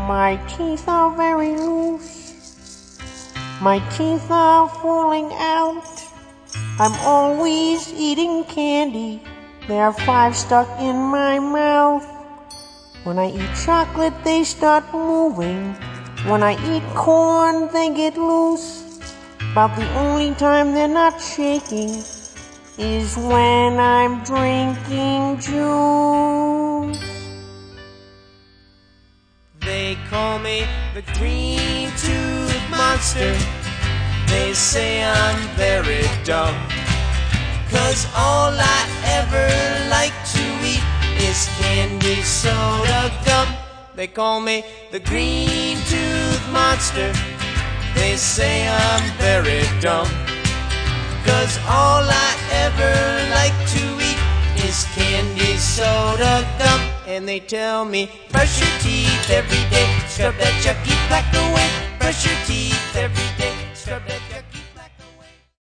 My teeth are very loose. My teeth are falling out. I'm always eating candy. There are 5 stuck in my mouth. When I eat chocolate, they start moving. When I eat corn, they get loose. About the only time they're not shaking is when I'm drinking juice. They call me the green-toothed monster. They say I'm very dumb, 'cause all I ever like to eat is candy soda gum. They call me the green-toothed monster. They say I'm very dumb, 'cause all I ever like to eat is candy soda gum. And they tell me, brush your teeth every day, scrub that yucky plaque away. Brush your teeth